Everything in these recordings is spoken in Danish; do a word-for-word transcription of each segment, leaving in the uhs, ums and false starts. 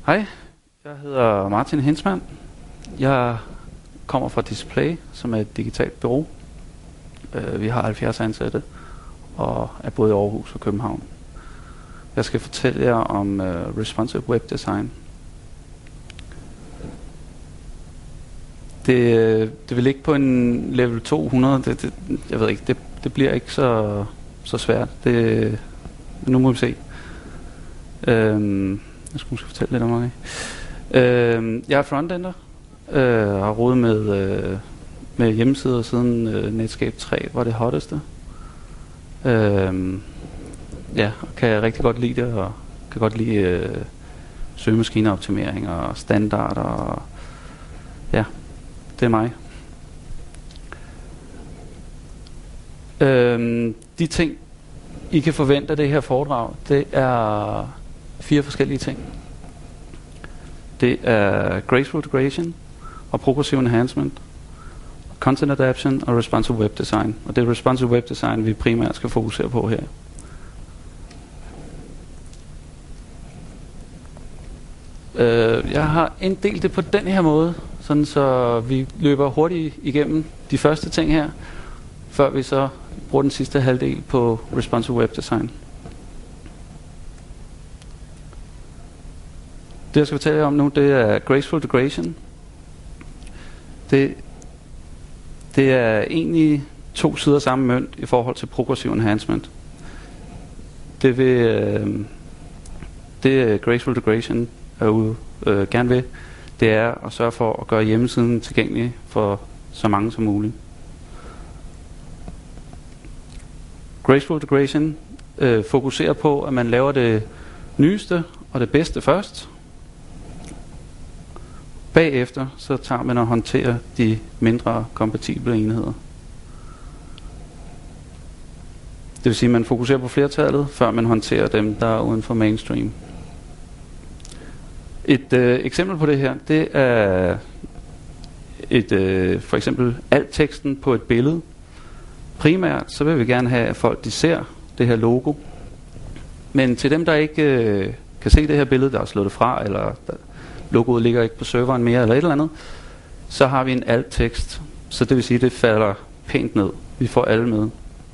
Hej, jeg hedder Martin Hensmann. Jeg kommer fra Display, som er et digitalt bureau. Uh, vi har halvfjerds ansatte og er både i Aarhus og København. Jeg skal fortælle jer om uh, responsive web design. Det, det vil ligge på en level to hundrede. Det, det, jeg ved ikke, det, det bliver ikke så, så svært. Det, nu må vi se. Uh, Jeg skulle måske fortælle lidt om mig. Øh, jeg er frontender. Øh, har rodet med, øh, med hjemmesider siden øh, Netscape tre var det hotteste. Øh, ja, kan jeg rigtig godt lide det, og kan godt lide øh, søgemaskineoptimering og standarder. Og ja, det er mig. Øh, de ting, I kan forvente af det her foredrag, det er fire forskellige ting. Det er graceful integration og progressive enhancement, content adaption og responsive web design. Og det er responsive web design, vi primært skal fokusere på her. Uh, jeg har inddelt det på den her måde, sådan så vi løber hurtigt igennem de første ting her, før vi så bruger den sidste halvdel på responsive web design. Det jeg skal fortælle jer om nu, det er graceful integration. Det, det er egentlig to sider samme mønt i forhold til progressive enhancement. Det vil øh, det graceful integration er ude, øh, gerne vil, det er at sørge for at gøre hjemmesiden tilgængelig for så mange som muligt. Graceful integration øh, fokuserer på, at man laver det nyeste og det bedste først. Bagefter så tager man og håndterer de mindre kompatible enheder. Det vil sige, at man fokuserer på flertallet, før man håndterer dem, der er uden for mainstream. Et øh, eksempel på det her, det er et, øh, for eksempel alt teksten på et billede. Primært så vil vi gerne have, at folk de ser det her logo. Men til dem, der ikke øh, kan se det her billede, der er slået det fra, eller der, logoet ligger ikke på serveren mere, eller et eller andet, så har vi en alt tekst. Så det vil sige, at det falder pænt ned. Vi får alle med.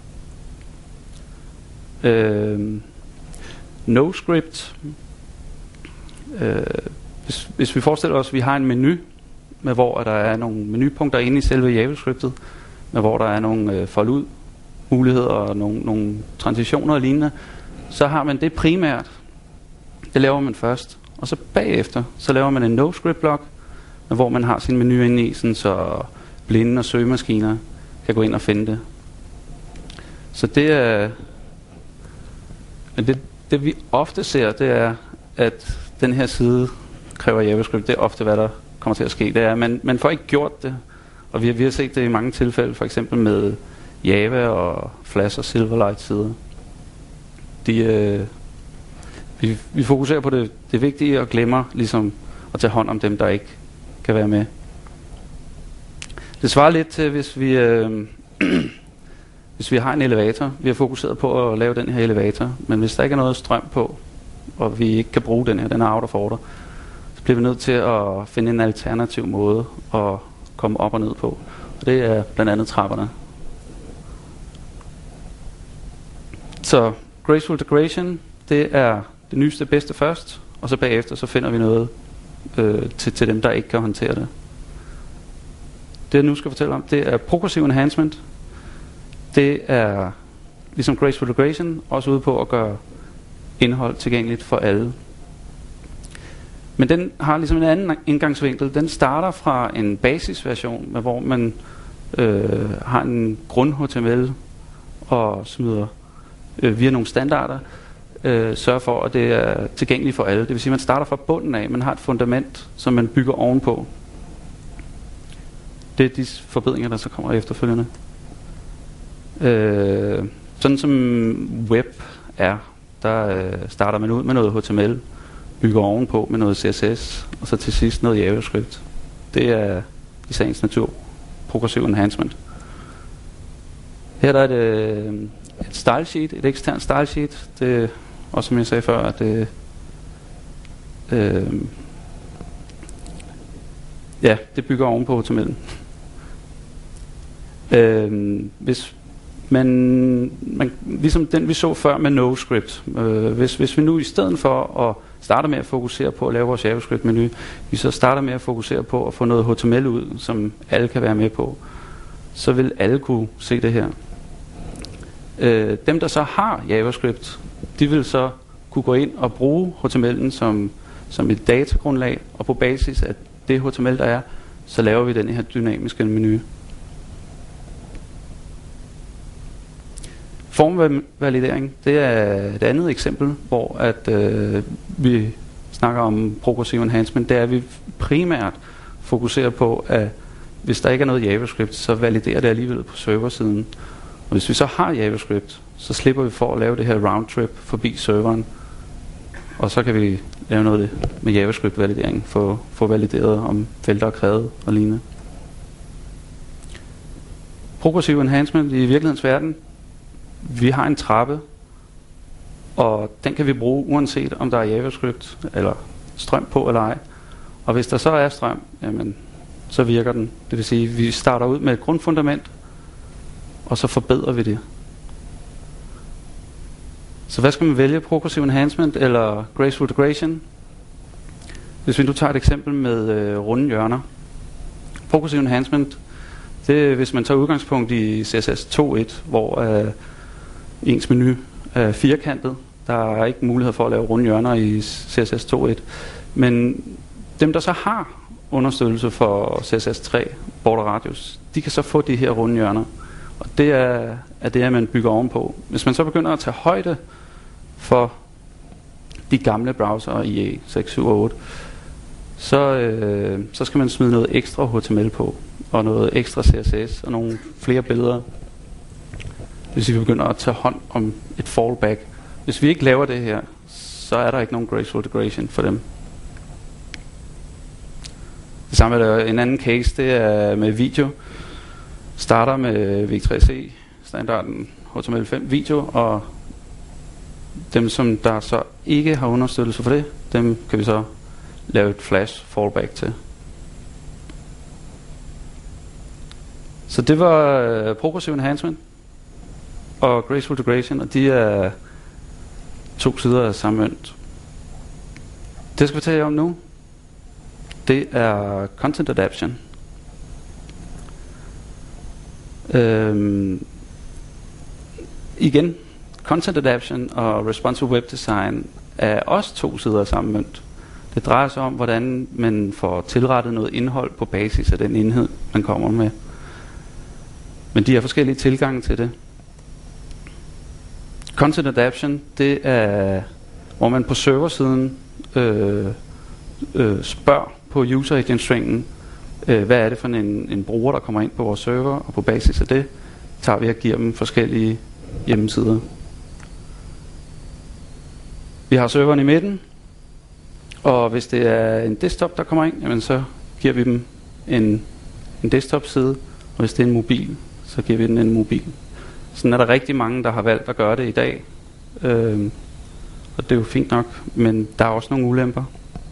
Øh, no script. Øh, hvis, hvis vi forestiller os, at vi har en menu, med hvor der er nogle menupunkter inde i selve JavaScriptet, med hvor der er nogle øh, fold ud muligheder og nogle, nogle transitioner og lignende, så har man det primært. Det laver man først. Og så bagefter, så laver man en no-script-blok, hvor man har sin menu inde i, sådan så blinde og søgemaskiner kan gå ind og finde det. Så det er... Men det, det vi ofte ser, det er, at den her side kræver JavaScript. Det er ofte, hvad der kommer til at ske. Det er, man, man får ikke gjort det. Og vi har, vi har set det i mange tilfælde, for eksempel med Java og Flash og Silverlight sider. De... Øh, Vi, vi fokuserer på det, det vigtige og glemmer ligesom at tage hånd om dem, der ikke kan være med. Det svarer lidt til, hvis vi, øh, hvis vi har en elevator. Vi har fokuseret på at lave den her elevator, men hvis der ikke er noget strøm på, og vi ikke kan bruge den her, den er out of order, så bliver vi nødt til at finde en alternativ måde at komme op og ned på. Og det er blandt andet trapperne. Så graceful integration, det er det nyeste bedste først, og så bagefter så finder vi noget øh, til, til dem, der ikke kan håndtere det. Det jeg nu skal fortælle om, det er progressive enhancement. Det er ligesom graceful integration også ude på at gøre indhold tilgængeligt for alle. Men den har ligesom en anden indgangsvinkel. Den starter fra en basisversion, med hvor man øh, har en grund H T M L og smider øh, via nogle standarder, øh, sørger for, at det er tilgængeligt for alle. Det vil sige, at man starter fra bunden af. Man har et fundament, som man bygger ovenpå. Det er de forbedringer, der så kommer efterfølgende. Øh, sådan som web er, der øh, starter man ud med noget H T M L, bygger ovenpå med noget C S S, og så til sidst noget JavaScript. Det er i sagens natur progressive enhancement. Her der er det et style sheet, et eksternt style sheet. Det er også, som jeg sagde før, at det Øh, ja, det bygger oven på H T M L. øh, hvis man, man, ligesom den vi så før med NoScript, øh, hvis, hvis vi nu i stedet for at starte med at fokusere på at lave vores JavaScript-menu, vi så starter med at fokusere på at få noget H T M L ud, som alle kan være med på, så vil alle kunne se det her. Øh, dem der så har JavaScript, de vil så kunne gå ind og bruge H T M L'en som, som et datagrundlag, og på basis af det H T M L der er, så laver vi den her dynamiske menu. Formvalidering, det er et andet eksempel, hvor at øh, vi snakker om progressive enhancement. Det er, at vi primært fokuserer på, at hvis der ikke er noget JavaScript, så validerer det alligevel på serversiden. Og hvis vi så har JavaScript, så slipper vi for at lave det her roundtrip forbi serveren. Og så kan vi lave noget med JavaScript-validering for at få valideret, om felter er krævet og lignende. Progressive enhancement i virkelighedens verden. Vi har en trappe, og den kan vi bruge uanset om der er JavaScript eller strøm på eller ej. Og hvis der så er strøm, jamen, så virker den. Det vil sige, at vi starter ud med et grundfundament, og så forbedrer vi det. Så hvad skal man vælge? Progressive enhancement eller graceful degradation? Hvis vi nu tager et eksempel med øh, runde hjørner. Progressive enhancement, det er hvis man tager udgangspunkt i C S S to punkt et, hvor øh, ens menu er firkantet. Der er ikke mulighed for at lave runde hjørner i C S S to punkt et. Men dem der så har understøttelse for C S S tre, border radius, de kan så få de her runde hjørner. Og det er, er det, at man bygger ovenpå. Hvis man så begynder at tage højde for de gamle browser i E seks, syv og otte, så, øh, så skal man smide noget ekstra H T M L på, og noget ekstra C S S, og nogle flere billeder. Hvis vi begynder at tage hånd om et fallback. Hvis vi ikke laver det her, så er der ikke nogen graceful degradation for dem. Det samme er der en anden case, det er med video. Starter med V tre C, standarden H T M L fem video, og dem som der så ikke har understøttelse for det, dem kan vi så lave et flash fallback til. Så det var uh, progressive enhancement og graceful degradation, og de er to sider af samme mønt. Det skal vi tale om nu. Det er content adaption. Øhm, igen, content adaption og responsive web design er også to sider af samme mønt. Det drejer sig om, hvordan man får tilrettet noget indhold på basis af den enhed, man kommer med. Men de har forskellige tilgange til det. Content adaption, det er, hvor man på serversiden øh, øh, spørger på user agent stringen, øh, hvad er det for en, en bruger, der kommer ind på vores server, og på basis af det tager vi og giver dem forskellige hjemmesider. Vi har serveren i midten, og hvis det er en desktop, der kommer ind, jamen så giver vi dem en, en desktop side, og hvis det er en mobil, så giver vi den en mobil. Sådan er der rigtig mange, der har valgt at gøre det i dag, øh, og det er jo fint nok, men der er også nogle ulemper.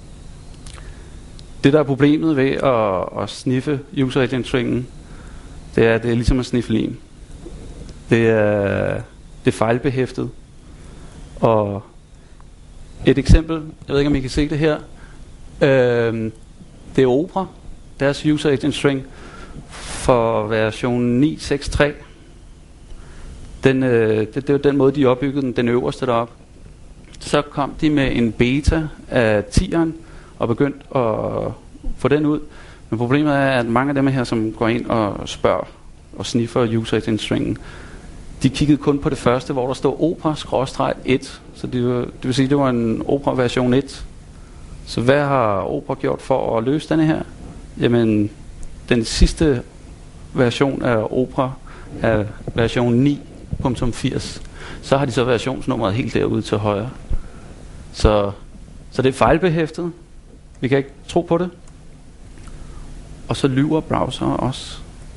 Det der er problemet ved at, at sniffe user agent stringen, det er, det er ligesom at sniffe lim. Det er, det er fejlbehæftet. Og et eksempel, jeg ved ikke om I kan se det her, øh, det er Opera, deres user agent string for version ni punkt seks punkt tre. Den, øh, det, det var den måde de opbyggede den, den øverste derop. Så kom de med en beta af tieren og begyndte at få den ud. Men problemet er, at mange af dem her, som går ind og spørger og sniffer user agent stringen, de kiggede kun på det første, hvor der stod Opera et. Så det, var, det vil sige, det var en Opera version et. Så hvad har Opera gjort for at løse denne her? Jamen, den sidste version af Opera er version ni punktum firs. Så har de så versionsnummeret helt derude til højre. Så, så det er fejlbehæftet. Vi kan ikke tro på det. Og så lyver browser også.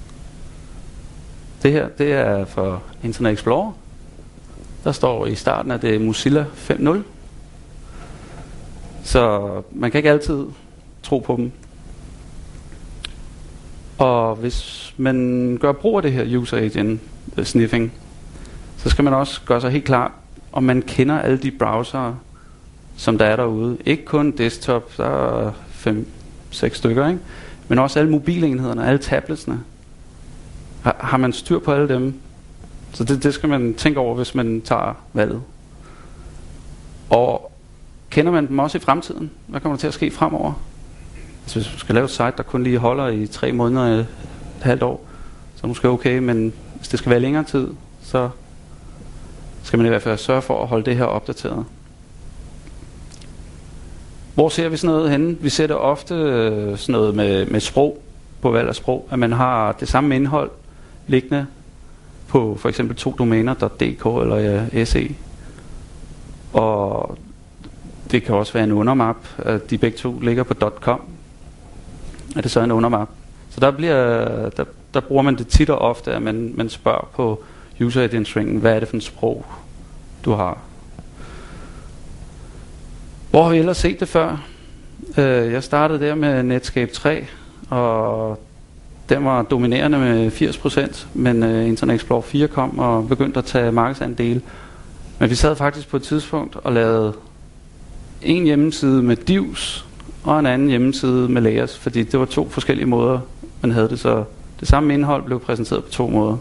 Det her, det er for Internet Explorer. Der står i starten, at det er Mozilla fem punkt nul. Så man kan ikke altid tro på dem. Og hvis man gør brug af det her user agent sniffing, så skal man også gøre sig helt klart, om man kender alle de browsere, som der er derude. Ikke kun desktop, der er fem, seks stykker, ikke? Men også alle mobilenhederne, alle tabletsene. Har, har man styr på alle dem? Så det, det skal man tænke over, hvis man tager valget. Og kender man dem også i fremtiden? Hvad kommer der til at ske fremover? Altså hvis man skal lave et site, der kun lige holder i tre måneder eller et halvt år, så er det måske okay, men hvis det skal være længere tid, så skal man i hvert fald sørge for at holde det her opdateret. Hvor ser vi sådan noget henne? Vi ser det ofte øh, sådan noget med, med sprog, på valg af sprog, at man har det samme indhold liggende på for eksempel to domæner, .dk eller ja, .se. Og det kan også være en undermap, at de begge to ligger på .com. Er det så en undermap? Så der, bliver, der, der bruger man det tit og ofte, at man, man spørger på user agent stringen, hvad er det for et sprog, du har. Hvor har vi ellers set det før? Uh, jeg startede der med Netscape tre, og den var dominerende med firs procent, men uh, Internet Explorer fire kom og begyndte at tage markedsandele. Men vi sad faktisk på et tidspunkt og lavede en hjemmeside med divs og en anden hjemmeside med layers, fordi det var to forskellige måder, man havde det, så det samme indhold blev præsenteret på to måder.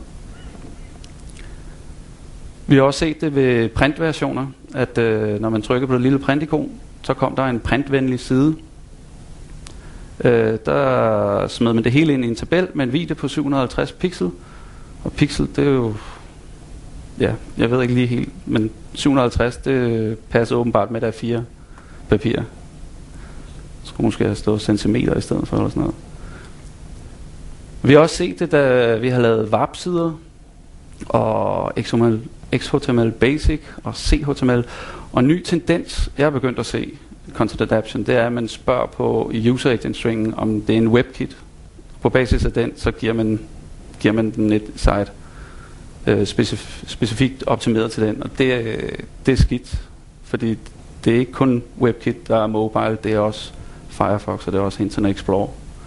Vi har også set det ved printversioner, at øh, når man trykker på det lille printikon, så kom der en printvenlig side. Øh, der smed man det hele ind i en tabel med en video på syv hundrede og halvtreds pixel. Og pixel, det er jo, ja, jeg ved ikke lige helt, men syv hundrede og halvtreds, det passer åbenbart med der fire papir. Jeg skulle måske have stået centimeter i stedet for eller sådan noget. Vi har også set det, da vi har lavet W A R-sider og X H T M L Basic og C H T M L. Og en ny tendens, jeg har begyndt at se, Content Adaption, det er, at man spørger på user agent stringen, om det er en WebKit. På basis af den, så giver man, giver man den et site øh, specif- specifikt optimeret til den. Og det er, det er skidt, fordi det er ikke kun WebKit, der er mobile, det er også Firefox, og det er også Internet Explorer.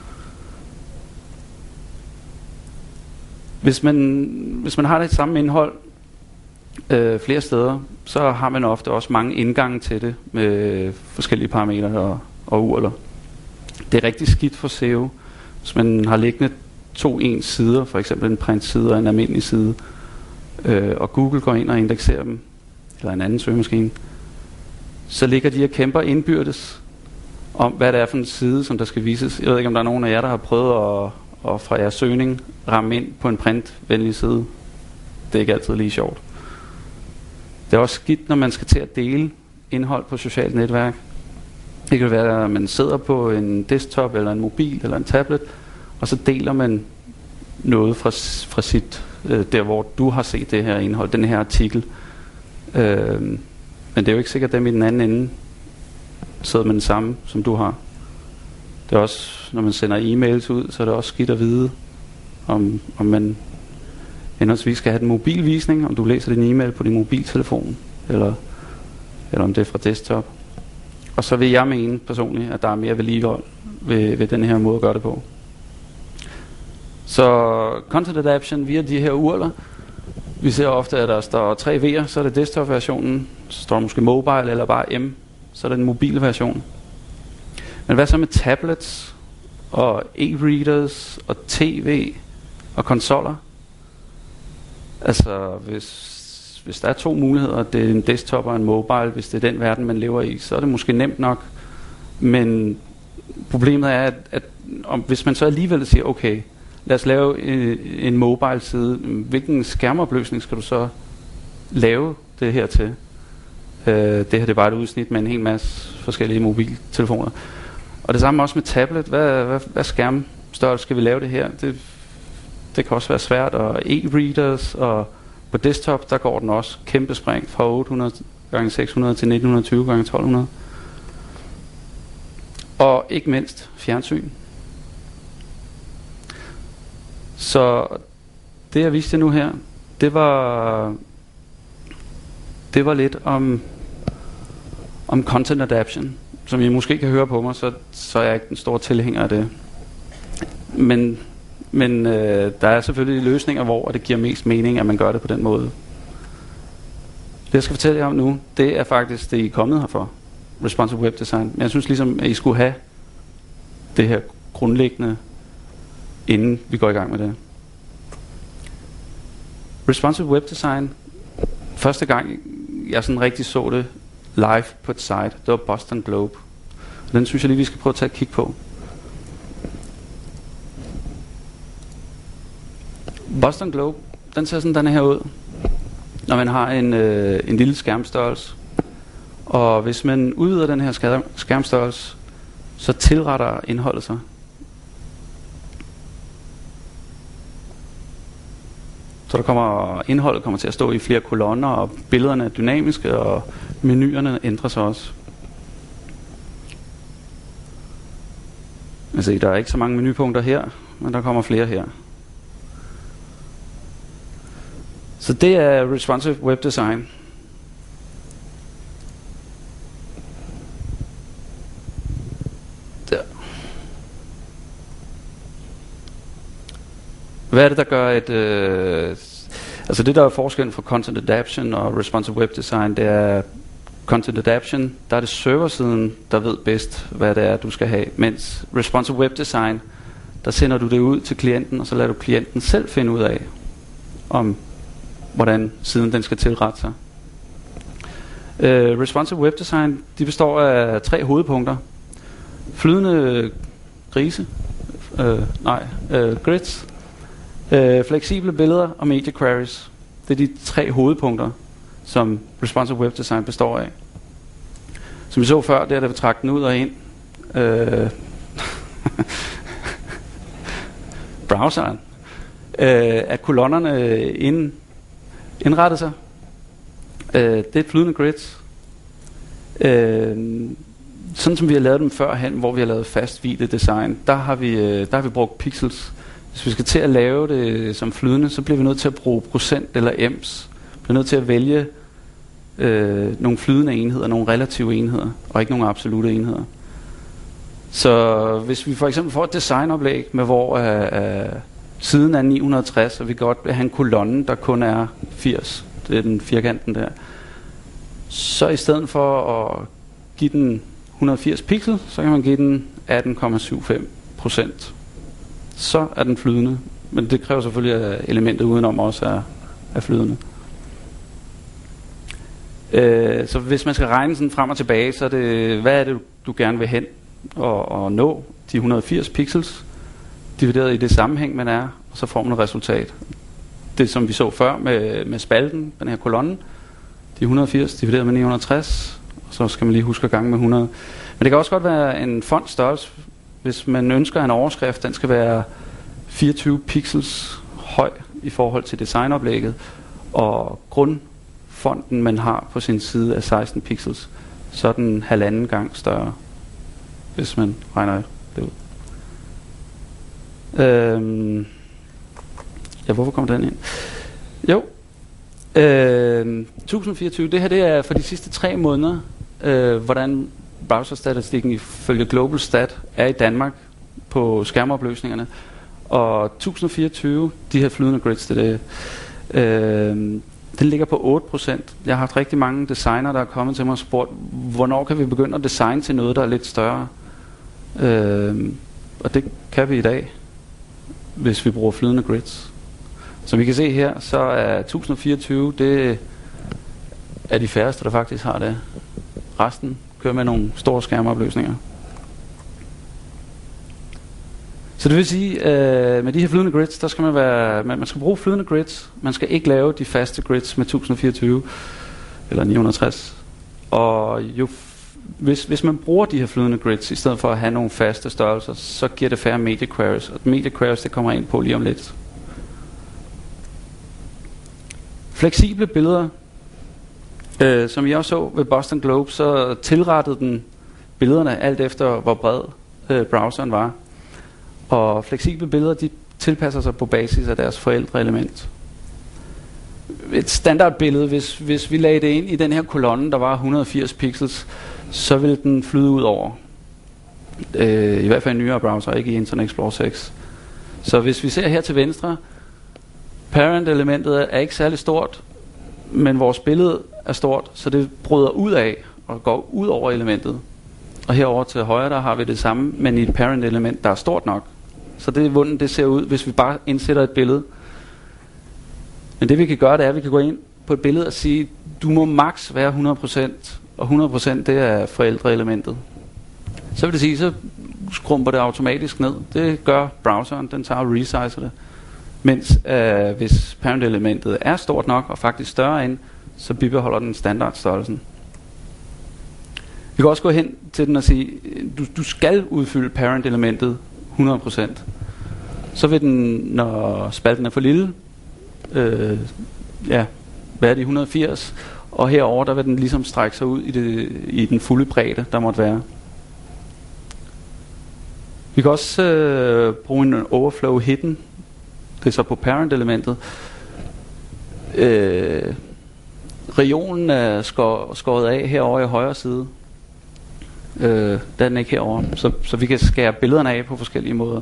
Hvis man, hvis man har det samme indhold øh, flere steder, så har man ofte også mange indgange til det med forskellige parametre og, og urler. Det er rigtig skidt for S E O, hvis man har liggende to ens sider, for eksempel en print-side og en almindelig side, øh, og Google går ind og indekserer dem, eller en anden søgemaskine, så ligger de og kæmper indbyrdes om, hvad det er for en side, som der skal vises. Jeg ved ikke, om der er nogen af jer, der har prøvet at, at fra jeres søgning ramme ind på en printvenlig side. Det er ikke altid lige sjovt. Det er også skidt, når man skal til at dele indhold på socialt netværk. Det kan være, at man sidder på en desktop eller en mobil eller en tablet, og så deler man noget fra, fra sit, øh, der hvor du har set det her indhold, den her artikel. Øh, men det er jo ikke sikkert, at dem i den anden ende sidder med den samme, som du har. Det er også, når man sender e-mails ud, så er det også skidt at vide, om, om man henholdsvis skal have den mobilvisning, om du læser din e-mail på din mobiltelefon, eller, eller om det er fra desktop. Og så vil jeg mene personligt, at der er mere vedligehold ved, ved den her måde at gøre det på. Så Content Adaption via de her urler. Vi ser ofte, at der står tre V'er, så er det desktop-versionen, så står der måske mobile eller bare M, så er det den mobile version. Men hvad så med tablets og e-readers og tv og konsoller? Altså hvis, hvis der er to muligheder, det er en desktop og en mobile, hvis det er den verden man lever i, så er det måske nemt nok. Men problemet er, at, at om, hvis man så alligevel siger, okay, lad os lave en, en mobile side, hvilken skærmopløsning skal du så lave det her til? Uh, det her det er bare et udsnit med en hel masse forskellige mobiltelefoner. Og det samme også med tablet. Hvad, hvad, hvad skærmstørrelse skal vi lave det her? Det, det kan også være svært. Og e-readers, og på desktop, der går den også kæmpe spring fra otte hundrede gange seks hundrede til nitten tyve gange tolv hundrede. Og ikke mindst fjernsyn. Så det jeg viste nu her, det var det var lidt om om content adaption. som I måske kan høre på mig, så, så er jeg ikke den store tilhænger af det. Men, men øh, der er selvfølgelig løsninger, hvor det giver mest mening, at man gør det på den måde. Det jeg skal fortælle jer om nu, det er faktisk det, I er kommet her for. Responsive Web Design. Men jeg synes ligesom, at I skulle have det her grundlæggende, inden vi går i gang med det. Responsive Web Design, første gang jeg sådan rigtig så det live på et site, det var Boston Globe. Og den synes jeg lige, vi skal prøve at tage et kig på. Boston Globe, den ser sådan den her ud, når man har en, øh, en lille skærmstørrelse. Og hvis man udvider den her skærm, skærmstørrelse, så tilretter indholdet sig. Så der kommer, indholdet kommer til at stå i flere kolonner, og billederne er dynamiske, og menuerne ændrer sig også. Altså, der er ikke så mange menupunkter her, men der kommer flere her. Så det er Responsive Web Design. Der. Hvad er det, der gør et... Øh, altså det, der er forskellen fra Content Adaption og Responsive Web Design, det er Content Adaption, der er det serversiden, der ved bedst, hvad det er, du skal have. Mens Responsive Web Design, der sender du det ud til klienten, og så lader du klienten selv finde ud af, om hvordan siden den skal tilrette sig. Uh, Responsive Web Design, de består af tre hovedpunkter. Flydende grise, uh, nej, uh, grids, uh, fleksible billeder og media queries. Det er de tre hovedpunkter, som Responsive Web Design består af. Som vi så før, det er, der vi trække den ud og ind. Uh, browseren. Uh, at kolonnerne ind indrettet sig. Uh, det er et flydende grids. Uh, sådan som vi har lavet dem førhen, hvor vi har lavet fast video design, der har vi uh, der har vi brugt pixels. Hvis vi skal til at lave det som flydende, så bliver vi nødt til at bruge procent eller ems. Vi bliver nødt til at vælge uh, nogle flydende enheder, nogle relative enheder, og ikke nogle absolute enheder. Så hvis vi for eksempel får et designoplæg med hvor uh, uh, siden er ni hundrede og tres, og vi godt vil have en kolonne, der kun er firs. Det er den firkanten der. Så i stedet for at give den et hundrede og firs pixel, så kan man give den atten komma syvoghalvfems procent. Så er den flydende. Men det kræver selvfølgelig, at elementet udenom også er, er flydende. Øh, så hvis man skal regne sådan frem og tilbage, så er det, hvad er det, du gerne vil hen og, og nå? De et hundrede og firs pixels, divideret i det sammenhæng, man er, og så får man et resultat. Det som vi så før med, med spalten, den her kolonne, de et hundrede og firs divideret med ni hundrede og tres, og så skal man lige huske at gange med hundrede. Men det kan også godt være en fontstørrelse, hvis man ønsker en overskrift, den skal være fireogtyve pixels høj i forhold til designoplægget, og grundfonten, man har på sin side, er seksten pixels, så er den halvanden gang større, hvis man regner det ud. Øhm, ja, hvorfor kommer den ind? Jo, øh, tusind fireogtyve, det her det er for de sidste tre måneder, øh, hvordan browserstatistikken ifølge Global Stat er i Danmark på skærmopløsningerne. Og tusind fireogtyve, de her flydende grids, det, det øh, den ligger på otte procent. Jeg har haft rigtig mange designer, der er kommet til mig og spurgt, hvornår kan vi begynde at designe til noget, der er lidt større? Øh, og det kan vi i dag, hvis vi bruger flydende grids. Som vi kan se her, så er tusind fireogtyve, det er de færreste, der faktisk har det. Resten kører med nogle store skærmopløsninger. Så det vil sige, øh, med de her flydende grids, der skal man være, man, man skal bruge flydende grids. Man skal ikke lave de faste grids med tusind fireogtyve eller ni hundrede og tres. Og jo Hvis, hvis man bruger de her flydende grids i stedet for at have nogle faste størrelser, så giver det færre media queries. Og media queries, det kommer ind på lige om lidt. Fleksible billeder. Øh, som jeg også så ved Boston Globe, så tilrettede den billederne alt efter hvor bred øh, browseren var. Og fleksible billeder, de tilpasser sig på basis af deres forældreelement. Et standardbillede, hvis, hvis vi lagde det ind i den her kolonne, der var et hundrede og firs pixels, så vil den flyde ud over. Øh, I hvert fald i nyere browser, ikke i Internet Explorer seks. Så hvis vi ser her til venstre, parent-elementet er ikke særlig stort, men vores billede er stort, så det bryder ud af og går ud over elementet. Og herover til højre, der har vi det samme, men i et parent-element, der er stort nok. Så det er hvordan det ser ud, hvis vi bare indsætter et billede. Men det vi kan gøre, det er, at vi kan gå ind på et billede og sige, du må maks være hundrede procent, og hundrede procent det er forældreelementet. Så vil det sige, så skrumper det automatisk ned. Det gør browseren, den tager og resizer det. Mens øh, hvis parent-elementet er stort nok, og faktisk større end, så bibeholder den standardstørrelsen. Vi kan også gå hen til den og sige, du, du skal udfylde parent-elementet hundrede procent. Så vil den, når spalten er for lille, øh, ja, hvad er det, et hundrede og firs, og herover der vil den ligesom strække sig ud i, det, i den fulde bredde, der måtte være. Vi kan også øh, bruge en overflow hidden. Det er så på parent-elementet. Øh, regionen er skår, skåret af herovre i højre side. Øh, der er den ikke herovre. Så, så vi kan skære billederne af på forskellige måder.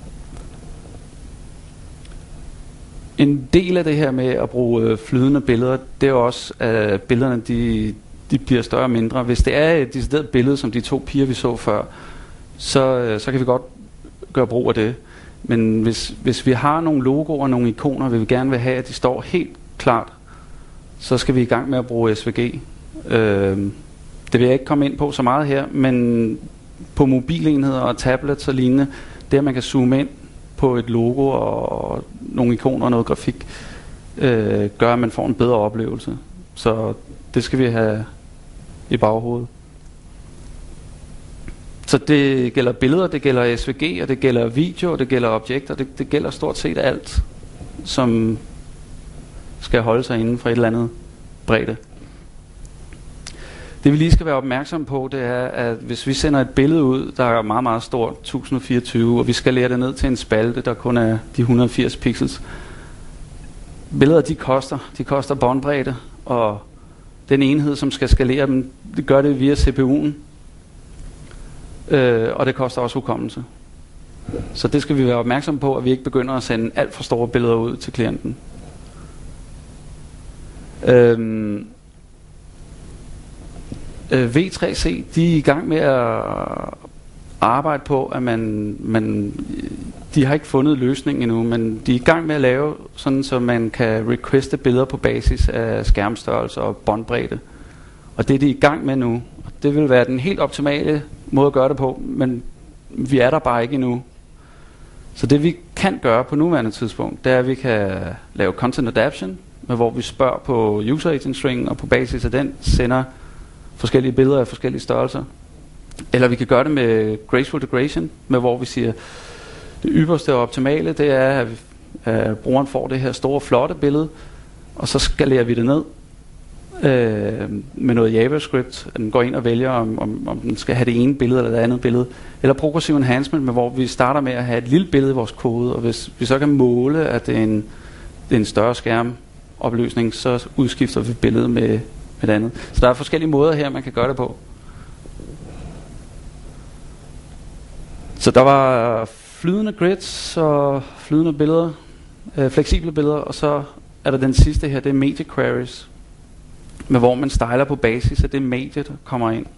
En del af det her med at bruge øh, flydende billeder, det er jo også, at billederne de, de bliver større og mindre. Hvis det er et decideret billede, som de to piger vi så før, så, øh, så kan vi godt gøre brug af det. Men hvis, hvis vi har nogle logoer og nogle ikoner, vil vi gerne vil have, at de står helt klart, så skal vi i gang med at bruge S V G. Øh, det vil jeg ikke komme ind på så meget her, men på mobilenheder og tablets og lignende, det at man kan zoome ind på et logo og nogle ikoner og noget grafik, øh, gør at man får en bedre oplevelse. Så det skal vi have i baghovedet. Så det gælder billeder, det gælder S V G, og det gælder video, og det gælder objekter, det, det gælder stort set alt, som skal holde sig inden for et eller andet bredde. Det vi lige skal være opmærksom på, det er, at hvis vi sender et billede ud, der er meget, meget stort, tusind og fireogtyve, og vi skal lære det ned til en spalte, der kun er de et hundrede og firs pixels. Billeder, de koster. De koster båndbredde, og den enhed, som skal skalere dem, det gør det via C P U'en. Øh, og det koster også hukommelse. Så det skal vi være opmærksom på, at vi ikke begynder at sende alt for store billeder ud til klienten. Øhm, øh, V tre C, de er i gang med at arbejde på, at man, man de har ikke fundet løsningen endnu, men de er i gang med at lave sådan, så man kan requeste billeder på basis af skærmstørrelse og båndbredde. Og det er de i gang med nu. Det vil være den helt optimale måde at gøre det på, men vi er der bare ikke endnu. Så det vi kan gøre på nuværende tidspunkt, det er, at vi kan lave content adaption, med hvor vi spørger på user agent string, og på basis af den sender forskellige billeder af forskellige størrelser. Eller vi kan gøre det med graceful degradation, med hvor vi siger, det ypperste og optimale, det er, at, at brugeren får det her store, flotte billede, og så skalerer vi det ned øh, med noget JavaScript, at den går ind og vælger, om, om, om den skal have det ene billede eller det andet billede. Eller progressive enhancement, med hvor vi starter med at have et lille billede i vores kode, og hvis vi så kan måle, at det er en, det er en større skærmopløsning, så udskifter vi billedet med, med det andet. Så der er forskellige måder her, man kan gøre det på. Så der var flydende grids og flydende billeder, øh, fleksible billeder, og så er der den sidste her, det er media queries, med hvor man styler på basis af det medie, der kommer ind.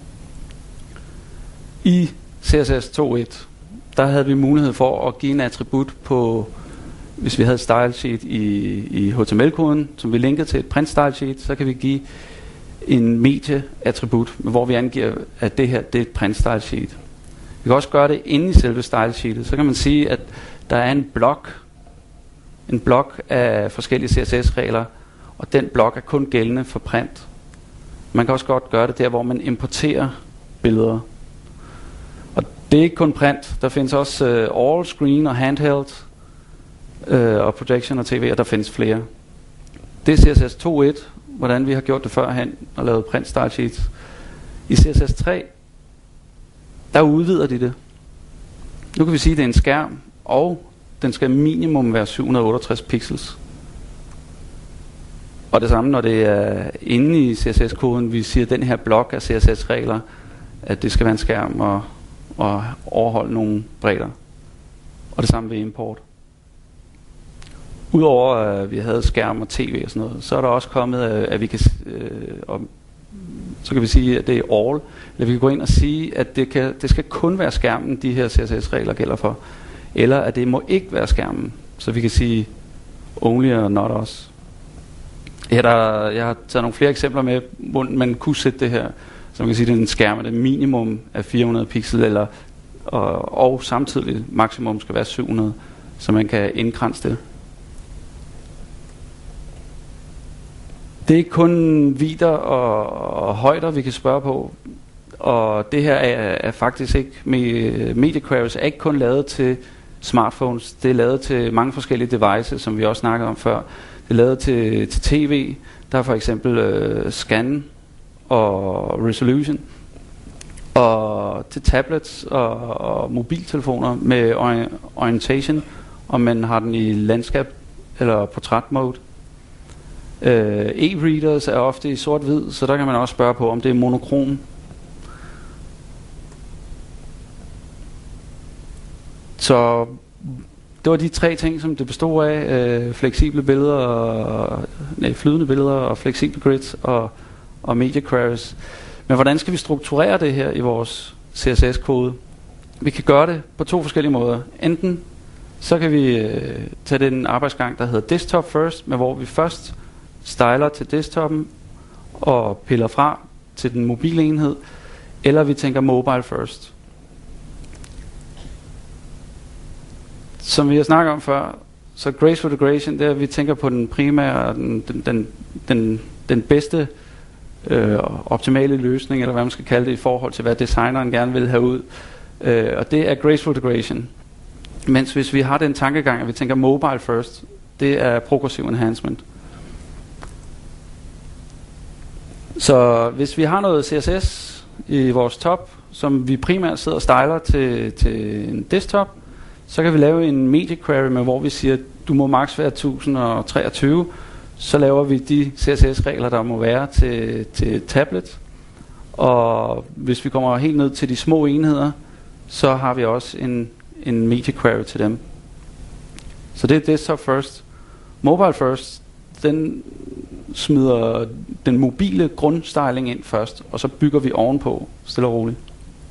I C S S to punkt et, der havde vi mulighed for at give en attribut på, hvis vi havde et style sheet i, i H T M L-koden, som vi linkede til et print style sheet, så kan vi give en medie-attribut, hvor vi angiver, at det her det er et print style sheet. Vi kan også gøre det inde i selve style sheetet. Så kan man sige, at der er en blok, en blok af forskellige C S S-regler, og den blok er kun gældende for print. Man kan også godt gøre det der, hvor man importerer billeder. Og det er ikke kun print. Der findes også uh, all, screen og handheld, uh, og projection og tv, og der findes flere. Det er C S S to punkt et, hvordan vi har gjort det førhen og lavet print style sheets. I C S S tre, der udvider de det. Nu kan vi sige, at det er en skærm, og den skal minimum være syv hundrede og otteogtres pixels. Og det samme, når det er inde i C S S-koden, vi siger, at den her blok af C S S-regler, at det skal være en skærm og, og overholde nogle bredder. Og det samme ved import. Udover at vi havde skærm og tv og sådan noget, så er der også kommet, at vi kan, øh, og, så kan vi sige, at det er all. Eller vi kan gå ind og sige, at det, kan, det skal kun være skærmen, de her C S S-regler gælder for. Eller at det må ikke være skærmen. Så vi kan sige only og not us. Ja, der, jeg har taget nogle flere eksempler med, hvor man kunne sætte det her. Så man kan sige, at det er en skærm, at det minimum er fire hundrede pixel, eller, og, og samtidig maksimum skal være syv hundrede, så man kan indkranse det. Det er ikke kun vidder og, og højder, vi kan spørge på. Og det her er, er faktisk ikke, med Media Queries er ikke kun lavet til smartphones. Det er lavet til mange forskellige devices, som vi også snakkede om før. Det er lavet til, til tv. Der er for eksempel øh, scan og resolution. Og til tablets og, og mobiltelefoner med orientation, om man har den i landskab eller portræt mode. Uh, e-readers er ofte i sort-hvid, så der kan man også spørge på, om det er monokrom. Så det var de tre ting, som det bestod af. Uh, fleksible billeder, og, nej, flydende billeder og fleksible grids og, og media queries. Men hvordan skal vi strukturere det her i vores C S S-kode? Vi kan gøre det på to forskellige måder. Enten så kan vi uh, tage den arbejdsgang, der hedder desktop first, med hvor vi først styler til desktopen og piller fra til den mobile enhed, eller vi tænker mobile first. Som vi har snakket om før, så graceful integration, det er, at vi tænker på den primære, den, den, den, den, den bedste øh, optimale løsning, eller hvad man skal kalde det, i forhold til hvad designeren gerne vil have ud. Øh, og det er graceful integration. Mens hvis vi har den tankegang, at vi tænker mobile first, det er progressive enhancement. Så hvis vi har noget C S S i vores top, som vi primært sidder og styler til, til en desktop, så kan vi lave en media query med, hvor vi siger, du må maks være tusind og treogtyve. Så laver vi de C S S-regler, der må være til, til tablet. Og hvis vi kommer helt ned til de små enheder, så har vi også en, en media query til dem. Så det er desktop first. Mobile first, den smider den mobile grundstyling ind først, og så bygger vi ovenpå, stille og roligt.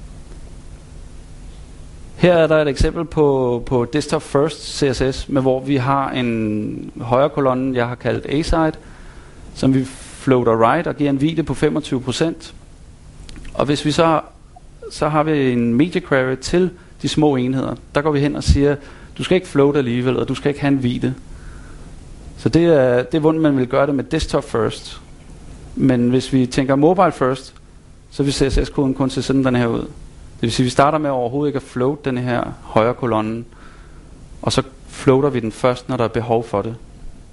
Her er der et eksempel på, på desktop first C S S, med hvor vi har en højre kolonne, jeg har kaldt A-side, som vi floater right og giver en video på femogtyve procent. Og hvis vi så, så har vi en media query til de små enheder, der går vi hen og siger, du skal ikke float alligevel, og du skal ikke have en video. Så det er, det er hvordan man vil gøre det med desktop first. Men hvis vi tænker mobile first, så vil C S S-koden kun se sådan den her ud. Det vil sige, at vi starter med overhovedet ikke at float den her højre kolonne, og så floater vi den først, når der er behov for det.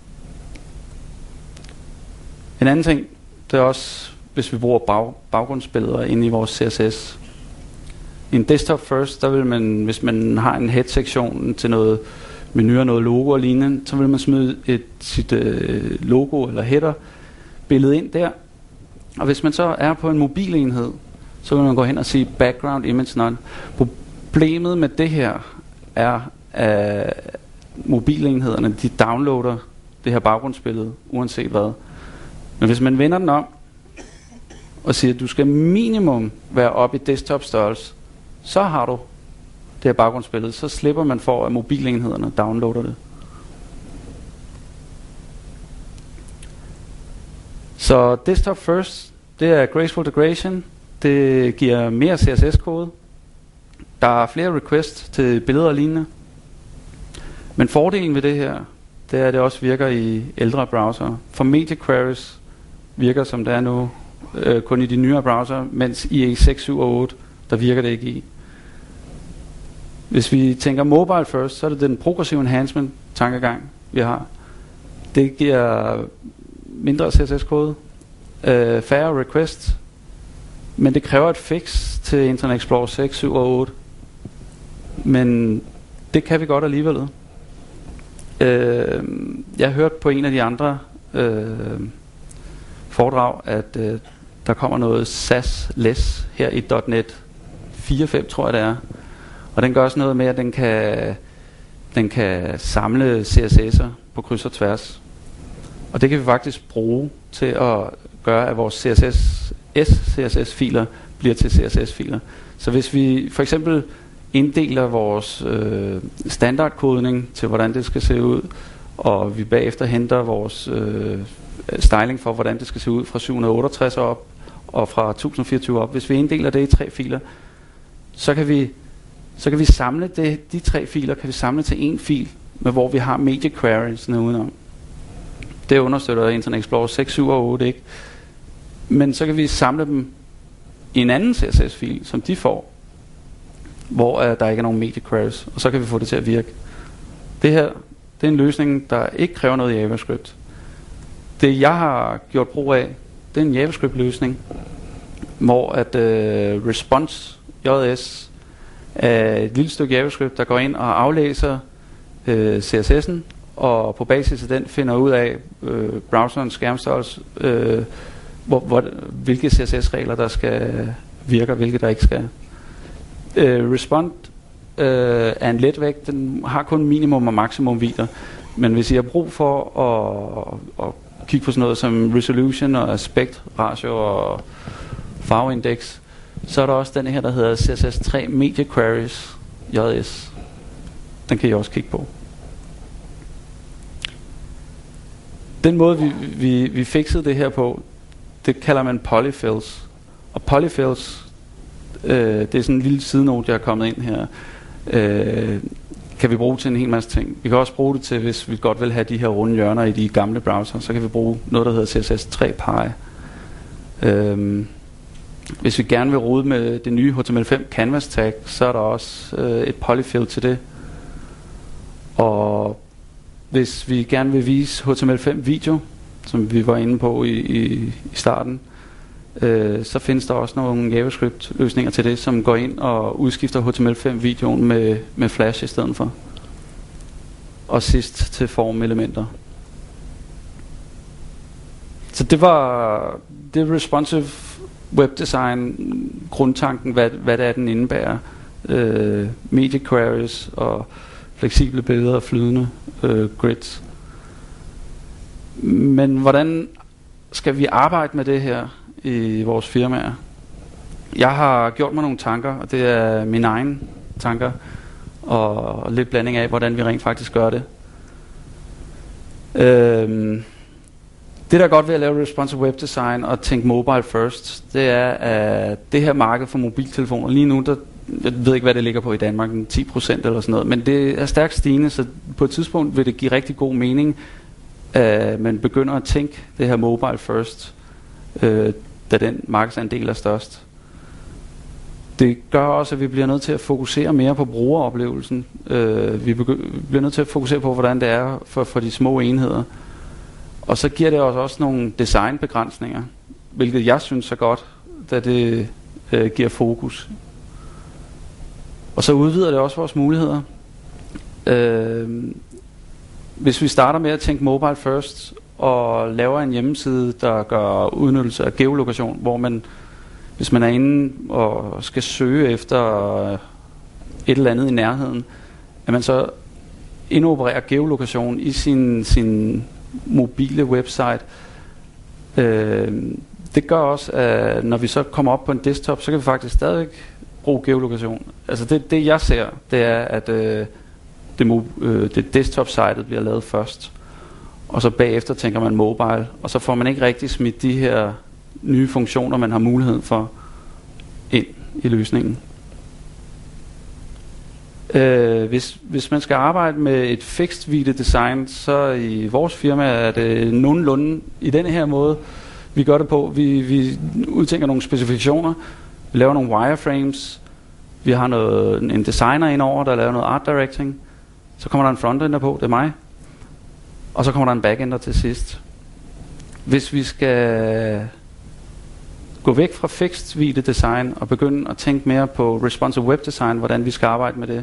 En anden ting, det er også, hvis vi bruger bag, baggrundsbilleder inde i vores C S S. I en desktop first, der vil man, hvis man har en head-sektion til noget menu og noget logo og lignende, så vil man smide et, sit øh, logo eller header billede ind der. Og hvis man så er på en mobilenhed, så vil man gå hen og sige background image none. Problemet med det her er, at mobilenhederne, de downloader det her baggrundsbillede, uanset hvad. Men hvis man vender den om og siger, at du skal minimum være oppe i desktop størrelse, så har du det her baggrundsbillede, så slipper man for, at mobilenhederne downloader det. Så desktop first, det er graceful integration. Det giver mere C S S-kode. Der er flere requests til billeder og lignende. Men fordelen ved det her, det er, at det også virker i ældre browser. For media queries virker, som det er nu, øh, kun i de nyere browser, mens i seks, syv og otte, der virker det ikke i. Hvis vi tænker mobile first, så er det den progressive enhancement tankegang, vi har. Det giver mindre C S S-kode, øh, færre requests, men det kræver et fix til Internet Explorer seks, syv og otte. Men det kan vi godt alligevel. Øh, jeg hørte på en af de andre øh, foredrag, at øh, der kommer noget S A S-less her i .NET fire punkt fem, tror jeg det er. Og den gør også noget med, at den kan, den kan samle C S S'er på kryds og tværs. Og det kan vi faktisk bruge til at gøre, at vores C S S, S C S S-filer bliver til C S S-filer. Så hvis vi for eksempel inddeler vores øh, standardkodning til, hvordan det skal se ud, og vi bagefter henter vores øh, styling for, hvordan det skal se ud fra syv hundrede otteogtres op, og fra tusind fireogtyve op. Hvis vi inddeler det i tre filer, så kan vi, så kan vi samle det, de tre filer kan vi samle til en fil, med hvor vi har media queries'ne udenom. Det understøtter Internet Explorer seks, syv og otte ikke. Men så kan vi samle dem i en anden C S S-fil, som de får, hvor uh, der ikke er nogen media queries, og så kan vi få det til at virke. Det her, det er en løsning, der ikke kræver noget i JavaScript. Det jeg har gjort brug af, det er en JavaScript-løsning, hvor at uh, response J S er et lille stykke JavaScript, der går ind og aflæser uh, C S S'en, og på basis af den finder ud af uh, browserens skærmstørrelse, uh, hvor, hvor, hvilke C S S-regler der skal virke, og hvilke der ikke skal. Uh, Respond uh, er en letvægt, den har kun minimum og maksimum vidder, men hvis I har brug for at, at kigge på sådan noget som resolution og aspect ratio og farveindex, så er der også den her, der hedder C S S tre Media Queries J S. Den kan I også kigge på. Den måde vi, vi, vi fikset det her på, det kalder man polyfills. Og polyfills, øh, det er sådan en lille sidenote, jeg er kommet ind her, øh, kan vi bruge til en hel masse ting. Vi kan også bruge det til, hvis vi godt vil have de her runde hjørner i de gamle browser, så kan vi bruge noget, der hedder C S S tre Pi. Øh, hvis vi gerne vil rode med det nye H T M L fem canvas tag, så er der også øh, et polyfill til det. Og hvis vi gerne vil vise H T M L fem video, som vi var inde på i, i, i starten, øh, så findes der også nogle JavaScript løsninger til det, som går ind og udskifter H T M L fem videoen med, med Flash i stedet for. Og sidst til formelementer. Så det var det responsive webdesign, grundtanken, hvad, hvad det er, den indebærer. Øh, media queries og fleksible billeder og flydende øh, grids. Men hvordan skal vi arbejde med det her i vores firmaer? Jeg har gjort mig nogle tanker, og det er mine egne tanker, og lidt blanding af, hvordan vi rent faktisk gør det. Øhm, det der er godt ved at lave responsive web design og tænke mobile first, det er, at det her marked for mobiltelefoner, lige nu, der, jeg ved ikke, hvad det ligger på i Danmark, ti procent eller sådan noget, men det er stærkt stigende, så på et tidspunkt vil det give rigtig god mening, at man begynder at tænke det her mobile first, øh, da den markedsandel er størst. Det gør også, at vi bliver nødt til at fokusere mere på brugeroplevelsen. Øh, vi bliver nødt til at fokusere på, hvordan det er for, for de små enheder. Og så giver det os også nogle designbegrænsninger, hvilket jeg synes er godt, da det øh, giver fokus. Og så udvider det også vores muligheder. Øh, hvis vi starter med at tænke mobile first, og laver en hjemmeside, der gør udnyttelse af geolokation, hvor man, hvis man er inde og skal søge efter et eller andet i nærheden, at man så indopererer geolokation i sin, sin mobile website. Øh, det gør også, at når vi så kommer op på en desktop, så kan vi faktisk stadig bruge geolokation. Altså det, det jeg ser, det er, at øh, det, øh, det desktop-sitet bliver lavet først, og så bagefter tænker man mobile, og så får man ikke rigtig smidt de her nye funktioner, man har mulighed for ind i løsningen. Øh, hvis, hvis man skal arbejde med et fixed video design, så i vores firma er det nogenlunde i denne her måde, vi gør det på. Vi, vi udtænker nogle specifikationer, vi laver nogle wireframes, vi har noget, en designer indover, der laver noget art directing, så kommer der en frontender på, det er mig, og så kommer der en backender til sidst. Hvis vi skal gå væk fra fixed video design og begynde at tænke mere på responsive web design, hvordan vi skal arbejde med det,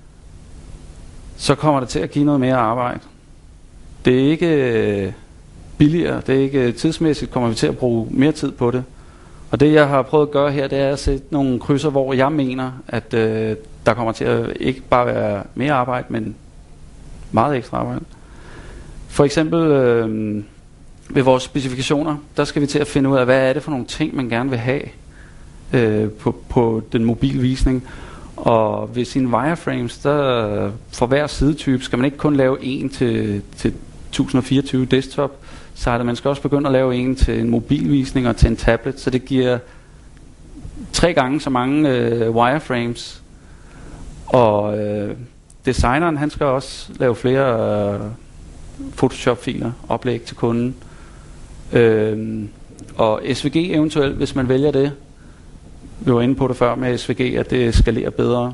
så kommer det til at give noget mere arbejde. Det er ikke, billigere. Det er ikke tidsmæssigt, kommer vi til at bruge mere tid på det. Og det jeg har prøvet at gøre her, det er at sætte nogle krydser, hvor jeg mener, at øh, der kommer til at ikke bare være mere arbejde, men meget ekstra arbejde. For eksempel øh, ved vores specifikationer, der skal vi til at finde ud af, hvad er det for nogle ting, man gerne vil have øh, på, på den mobile visning. Og ved sine wireframes, der for hver sidetype skal man ikke kun lave en til, til tusind fireogtyve desktop, så er man skal også begynde at lave en til en mobilvisning og til en tablet, så det giver tre gange så mange øh, wireframes. Og øh, designeren, han skal også lave flere øh, Photoshop-filer, oplæg til kunden. Øh, og S V G eventuelt, hvis man vælger det. Vi var inde på det før med S V G, at det skalerer bedre.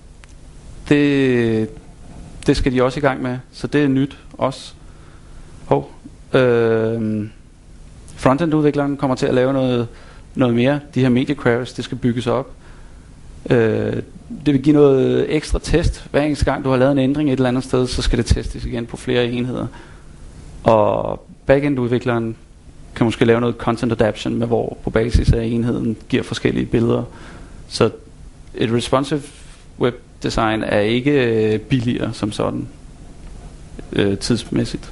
Det, det skal de også i gang med, så det er nyt også. Hov. Øh, Frontend-udvikleren kommer til at lave noget, noget mere. De her media queries, det skal bygges op. Øh, det vil give noget ekstra test. Hver eneste gang du har lavet en ændring et eller andet sted, så skal det testes igen på flere enheder. Og backend-udvikleren kan måske lave noget content adaption, med hvor på basis af enheden giver forskellige billeder. Så et responsive web design er ikke øh, billigere som sådan øh, tidsmæssigt.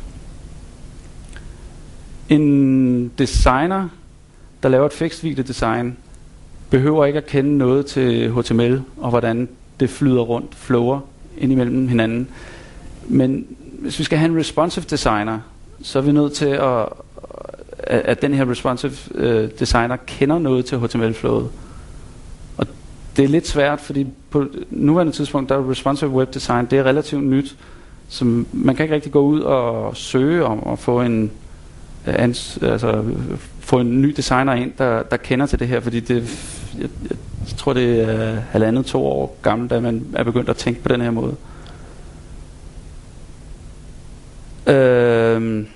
En designer, der laver et fixed video design, behøver ikke at kende noget til H T M L og hvordan det flyder rundt, flower ind imellem hinanden. Men hvis vi skal have en responsive designer, så er vi nødt til at at den her responsive øh, designer kender noget til H T M L-flowet. Og det er lidt svært, fordi på nuværende tidspunkt, der er responsive web design, det er relativt nyt, så man kan ikke rigtig gå ud og søge om at få en ans, altså få en ny designer ind, der, der kender til det her, fordi det, jeg, jeg tror det er halvandet to år gammelt, da man er begyndt at tænke på den her måde. Øh,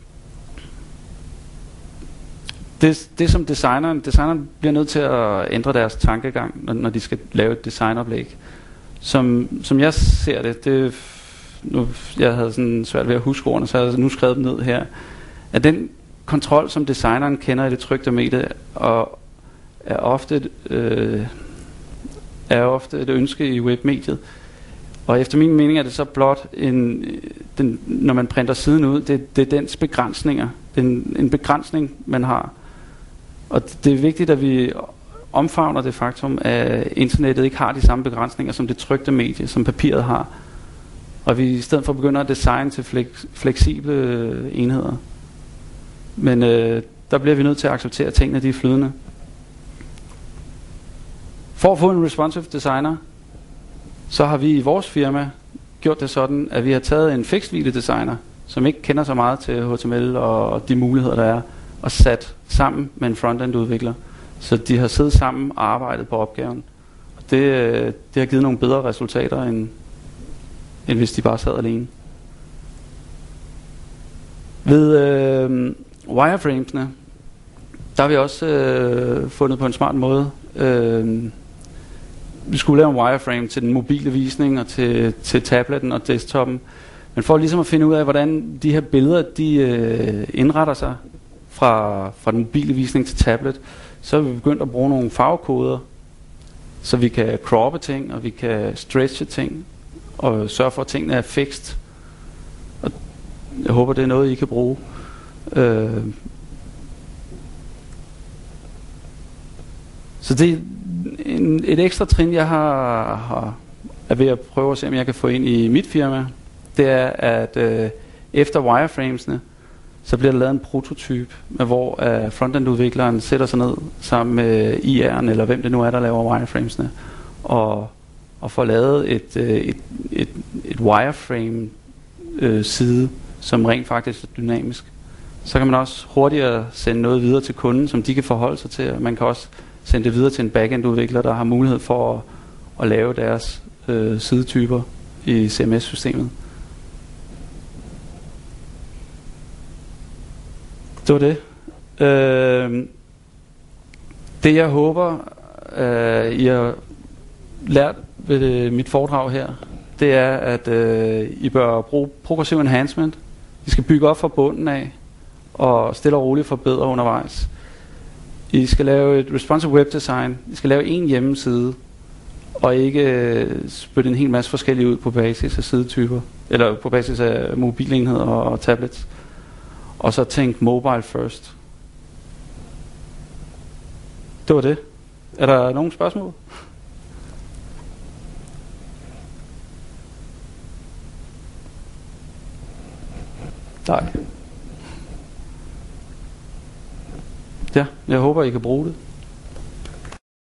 Det, det som designeren, designeren bliver nødt til at ændre deres tankegang, når, når de skal lave et designoplæg. Som, som jeg ser det, det nu, jeg havde sådan svært ved at huske ordene, så jeg har nu skrevet dem ned her, at den kontrol, som designeren kender i det trykte medie, og er ofte, øh, er ofte et ønske i webmediet. Og efter min mening er det så blot, en, den, når man printer siden ud, det, det er dens begrænsninger. Det er en, en begrænsning, man har. Og det er vigtigt, at vi omfavner det faktum, at internettet ikke har de samme begrænsninger som det trykte medie, som papiret har. Og vi i stedet for begynder at designe til flex, fleksible enheder. Men øh, der bliver vi nødt til at acceptere, at tingene de er flydende. For at få en responsive designer, så har vi i vores firma gjort det sådan, at vi har taget en fixed video designer, som ikke kender så meget til H T M L og de muligheder, der er, og sat sammen med en frontend udvikler. Så de har siddet sammen og arbejdet på opgaven. Og det, det har givet nogle bedre resultater, end, end hvis de bare sad alene. Ved øh, wireframesene, der har vi også øh, fundet på en smart måde. Øh, vi skulle lave en wireframe til den mobile visning og til, til tabletten og desktoppen. Men for ligesom at finde ud af, hvordan de her billeder de øh, indretter sig fra, fra den mobile visning til tablet, så har vi begyndt at bruge nogle farvekoder, så vi kan croppe ting, og vi kan stretche ting, og sørge for, at tingene er fixed. Og jeg håber, det er noget, I kan bruge. Øh. Så det er en, et ekstra trin, jeg har, har, er ved at prøve at se, om jeg kan få ind i mit firma. Det er, at øh, efter wireframesene, så bliver der lavet en prototype, med hvor øh, frontend-udvikleren sætter sig ned sammen med I R'en, eller hvem det nu er, der laver wireframesene, og, og får lavet et, øh, et, et, et wireframe-side, øh, som rent faktisk er dynamisk. Så kan man også hurtigere sende noget videre til kunden, som de kan forholde sig til. Man kan også sende det videre til en backend-udvikler, der har mulighed for at, at lave deres øh, sidetyper i C M S-systemet. Det var det. Øh, det jeg håber, øh, I har lært ved det, mit foredrag her, det er, at øh, I bør bruge progressiv enhancement. I skal bygge op fra bunden af, og stille og roligt forbedre undervejs. I skal lave et responsive web design. I skal lave en hjemmeside, og ikke øh, spytte en hel masse forskellige ud på basis af sidetyper, eller på basis af mobilenheder og, og tablets. Og så tænk mobile first. Det var det. Er der nogen spørgsmål? Nej. Ja, jeg håber I kan bruge det.